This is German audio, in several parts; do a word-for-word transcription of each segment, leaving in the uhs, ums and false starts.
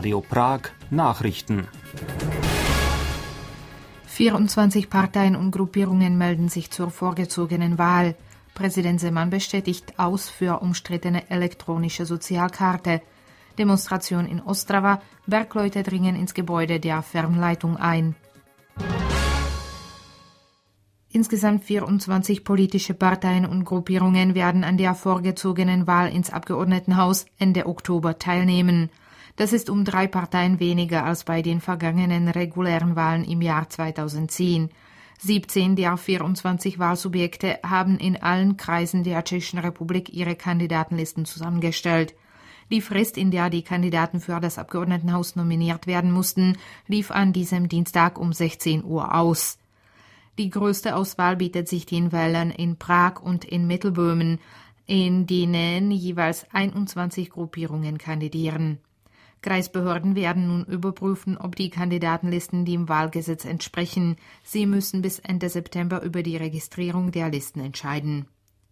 Radio Prag Nachrichten. vierundzwanzig Parteien und Gruppierungen melden sich zur vorgezogenen Wahl. Präsident Zeman bestätigt Aus für umstrittene elektronische Sozialkarte. Demonstration in Ostrava, Bergleute dringen ins Gebäude der Fernleitung ein. Insgesamt vierundzwanzig politische Parteien und Gruppierungen werden an der vorgezogenen Wahl ins Abgeordnetenhaus Ende Oktober teilnehmen. Das ist um drei Parteien weniger als bei den vergangenen regulären Wahlen im Jahr zweitausendzehn. siebzehn der vierundzwanzig Wahlsubjekte haben in allen Kreisen der Tschechischen Republik ihre Kandidatenlisten zusammengestellt. Die Frist, in der die Kandidaten für das Abgeordnetenhaus nominiert werden mussten, lief an diesem Dienstag um sechzehn Uhr aus. Die größte Auswahl bietet sich den Wählern in Prag und in Mittelböhmen, in denen jeweils einundzwanzig Gruppierungen kandidieren. Kreisbehörden werden nun überprüfen, ob die Kandidatenlisten dem Wahlgesetz entsprechen. Sie müssen bis Ende September über die Registrierung der Listen entscheiden.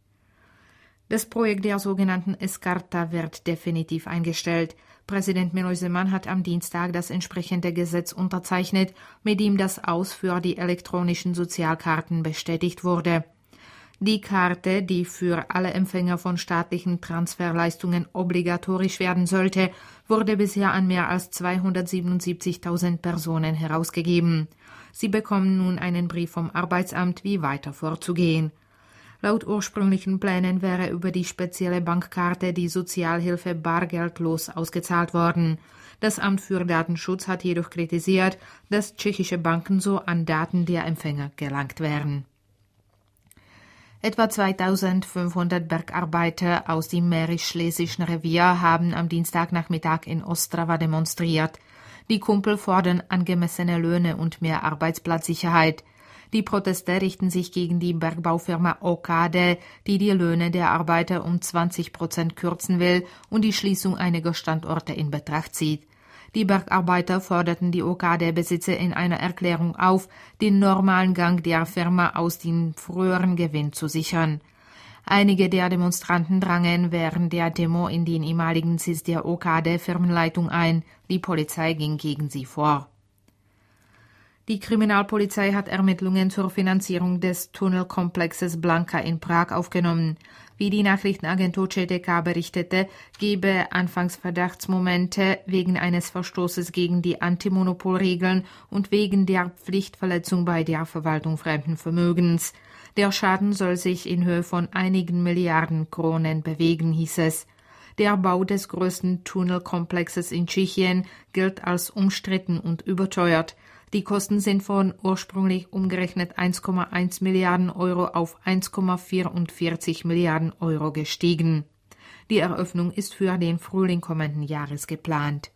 Das Projekt der sogenannten e-Karta wird definitiv eingestellt. Präsident Miloš Zeman hat am Dienstag das entsprechende Gesetz unterzeichnet, mit dem das Aus für die elektronischen Sozialkarten bestätigt wurde. Die Karte, die für alle Empfänger von staatlichen Transferleistungen obligatorisch werden sollte, wurde bisher an mehr als zweihundertsiebenundsiebzigtausend Personen herausgegeben. Sie bekommen nun einen Brief vom Arbeitsamt, wie weiter vorzugehen. Laut ursprünglichen Plänen wäre über die spezielle Bankkarte die Sozialhilfe bargeldlos ausgezahlt worden. Das Amt für Datenschutz hat jedoch kritisiert, dass tschechische Banken so an Daten der Empfänger gelangt wären. Etwa zweitausendfünfhundert Bergarbeiter aus dem mährisch-schlesischen Revier haben am Dienstagnachmittag in Ostrava demonstriert. Die Kumpel fordern angemessene Löhne und mehr Arbeitsplatzsicherheit. Die Proteste richten sich gegen die Bergbaufirma O K D, die die Löhne der Arbeiter um zwanzig Prozent kürzen will und die Schließung einiger Standorte in Betracht zieht. Die Bergarbeiter forderten die O K D-Besitzer in einer Erklärung auf, den normalen Gang der Firma aus dem früheren Gewinn zu sichern. Einige der Demonstranten drangen während der Demo in den ehemaligen Sitz der O K D-Firmenleitung ein. Die Polizei ging gegen sie vor. Die Kriminalpolizei hat Ermittlungen zur Finanzierung des Tunnelkomplexes Blanka in Prag aufgenommen. Wie die Nachrichtenagentur C T K berichtete, gebe anfangs Verdachtsmomente wegen eines Verstoßes gegen die Antimonopolregeln und wegen der Pflichtverletzung bei der Verwaltung fremden Vermögens. Der Schaden soll sich in Höhe von einigen Milliarden Kronen bewegen, hieß es. Der Bau des größten Tunnelkomplexes in Tschechien gilt als umstritten und überteuert. Die Kosten sind von ursprünglich umgerechnet eins Komma eins Milliarden Euro auf eins Komma vierundvierzig Milliarden Euro gestiegen. Die Eröffnung ist für den Frühling kommenden Jahres geplant.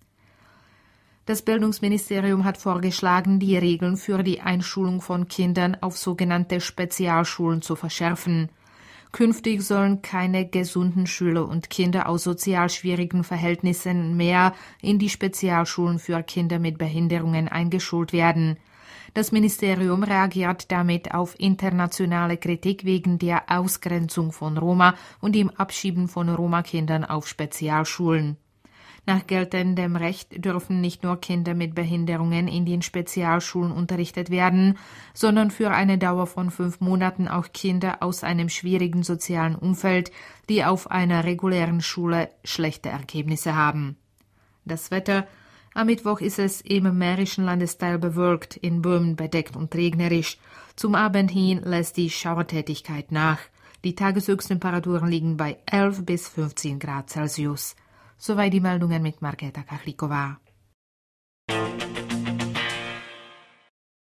Das Bildungsministerium hat vorgeschlagen, die Regeln für die Einschulung von Kindern auf sogenannte Spezialschulen zu verschärfen. Künftig sollen keine gesunden Schüler und Kinder aus sozial schwierigen Verhältnissen mehr in die Spezialschulen für Kinder mit Behinderungen eingeschult werden. Das Ministerium reagiert damit auf internationale Kritik wegen der Ausgrenzung von Roma und dem Abschieben von Roma-Kindern auf Spezialschulen. Nach geltendem Recht dürfen nicht nur Kinder mit Behinderungen in den Spezialschulen unterrichtet werden, sondern für eine Dauer von fünf Monaten auch Kinder aus einem schwierigen sozialen Umfeld, die auf einer regulären Schule schlechte Ergebnisse haben. Das Wetter: Am Mittwoch ist es im mährischen Landesteil bewölkt, in Böhmen bedeckt und regnerisch. Zum Abend hin lässt die Schauertätigkeit nach. Die Tageshöchsttemperaturen liegen bei elf bis fünfzehn Grad Celsius. Soweit die Meldungen mit Markéta Kachliková.